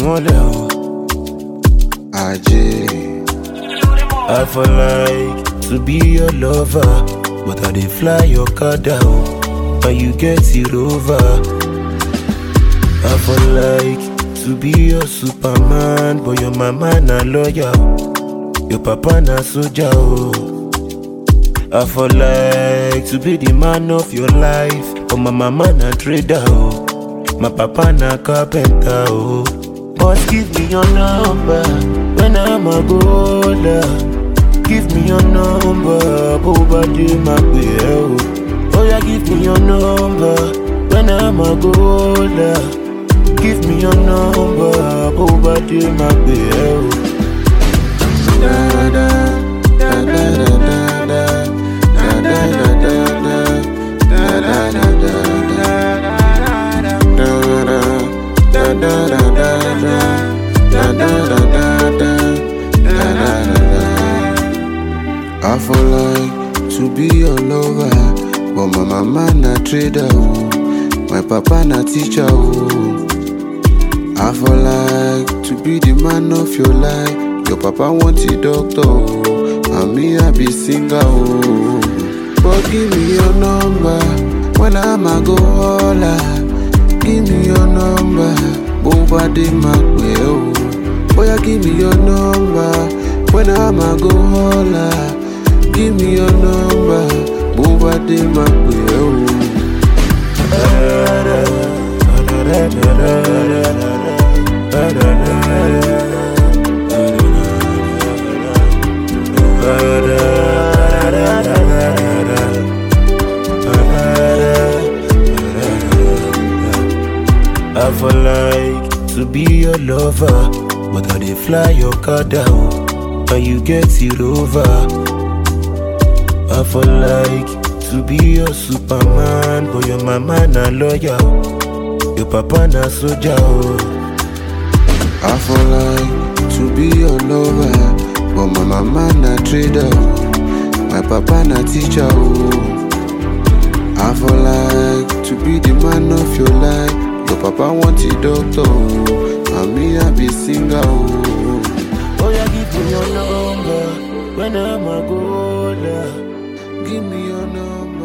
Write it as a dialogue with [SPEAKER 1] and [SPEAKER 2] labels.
[SPEAKER 1] mọ́lẹ̀ o. Ajé. I for like to be your lover, but I dey fly your car down, and you get it over. I for like to be your Superman, but your mama na lawyer, your papa na soldier o. I for like to be the man of your life, but my mama na trader o, my papa na carpenter o. But give me your number when I'm a golder. Give me your number, bobade magbe o. Oh yeah, give me your number when I'm a golder. Give me your number, bobade magbe o. Da da da da da da da da da da da da da da I for like to be your lover, but my mama na trader o, my papa na teacher o. I for like to be the man of your life, your papa want a doctor o, and me I be singer o. But give me your number when I'm a go holla. Give me your number, bobade magbe o. Boya give me your number when I'm a go holla. Give me your number, bobade magbe o. I for like to be your lover, but I dey fly your car down, and you get it over. I for like to be your Superman, but your mama na lawyer, your papa na soldier o. I for like to be your lover, but my mama na trader o, my papa na teacher o. I for like to be the man of your life, your papa want a doctor o, and me I be singer o. Oh yeah, give me your number when I'm a golder. Give me your number.